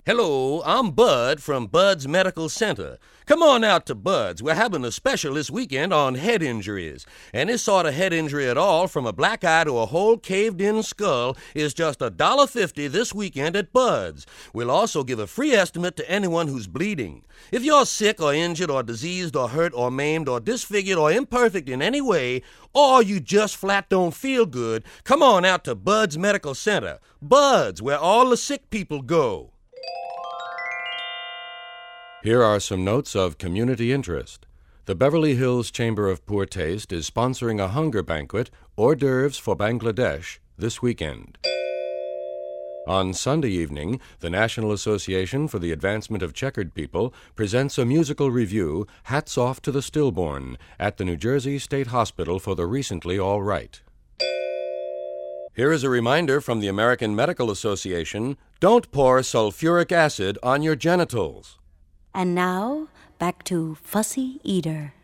Hello, I'm Bud from Bud's Medical Center. Come on out to Bud's. We're having a special this weekend on head injuries. Any sort of head injury at all, from a black eye to a whole caved-in skull, is just $1.50 this weekend at Bud's. We'll also give a free estimate to anyone who's bleeding. If you're sick or injured or diseased or hurt or maimed or disfigured or imperfect in any way, or you just flat don't feel good, come on out to Bud's Medical Center. Bud's, where all the sick people go. Here are some notes of community interest. The Beverly Hills Chamber of Poor Taste is sponsoring a hunger banquet, hors d'oeuvres for Bangladesh, this weekend. On Sunday evening, the National Association for the Advancement of Checkered People presents a musical review, Hats Off to the Stillborn, at the New Jersey State Hospital for the Recently All Right. Here is a reminder from the American Medical Association: don't pour sulfuric acid on your genitals. And now, back to Fussy Eater.